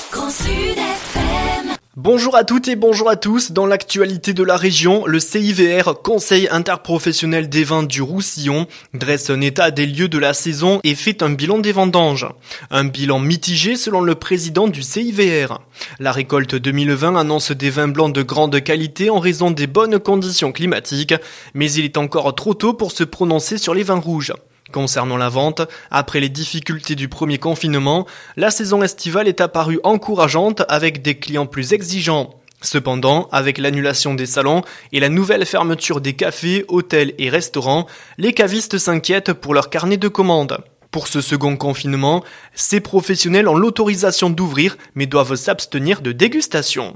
Grand Sud FM. Bonjour à toutes et bonjour à tous. Dans l'actualité de la région, le CIVR, Conseil interprofessionnel des vins du Roussillon, dresse un état des lieux de la saison et fait un bilan des vendanges. Un bilan mitigé selon le président du CIVR. La récolte 2020 annonce des vins blancs de grande qualité en raison des bonnes conditions climatiques, mais il est encore trop tôt pour se prononcer sur les vins rouges. Concernant la vente, après les difficultés du premier confinement, la saison estivale est apparue encourageante avec des clients plus exigeants. Cependant, avec l'annulation des salons et la nouvelle fermeture des cafés, hôtels et restaurants, les cavistes s'inquiètent pour leur carnet de commandes. Pour ce second confinement, ces professionnels ont l'autorisation d'ouvrir mais doivent s'abstenir de dégustation.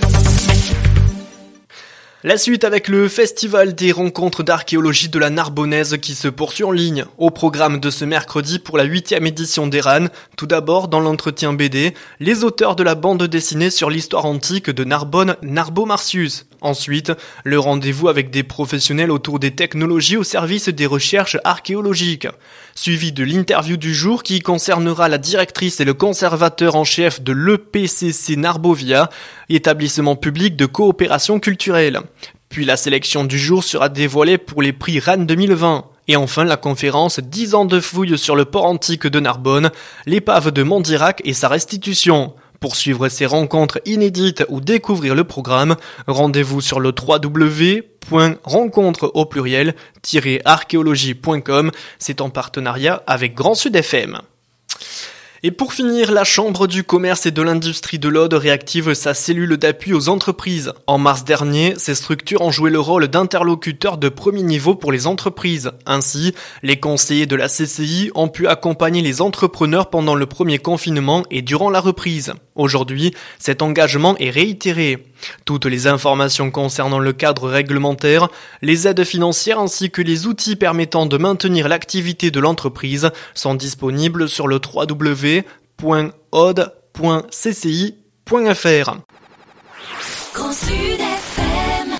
La suite avec le festival des rencontres d'archéologie de la Narbonnaise qui se poursuit en ligne. Au programme de ce mercredi pour la 8e édition d'Eran, tout d'abord dans l'entretien BD, les auteurs de la bande dessinée sur l'histoire antique de Narbonne, Narbo-Martius. Ensuite, le rendez-vous avec des professionnels autour des technologies au service des recherches archéologiques. Suivi de l'interview du jour qui concernera la directrice et le conservateur en chef de l'EPCC Narbovia, établissement public de coopération culturelle. Puis la sélection du jour sera dévoilée pour les prix RAN 2020. Et enfin la conférence 10 ans de fouilles sur le port antique de Narbonne, l'épave de Mondirac et sa restitution. Pour suivre ces rencontres inédites ou découvrir le programme, rendez-vous sur le www.rencontre-archéologie.com. C'est en partenariat avec Grand Sud FM. Et pour finir, la Chambre du commerce et de l'industrie de l'Aude réactive sa cellule d'appui aux entreprises. En mars dernier, ces structures ont joué le rôle d'interlocuteurs de premier niveau pour les entreprises. Ainsi, les conseillers de la CCI ont pu accompagner les entrepreneurs pendant le premier confinement et durant la reprise. Aujourd'hui, cet engagement est réitéré. Toutes les informations concernant le cadre réglementaire, les aides financières ainsi que les outils permettant de maintenir l'activité de l'entreprise sont disponibles sur le www.aude.cci.fr. Grand Sud FM.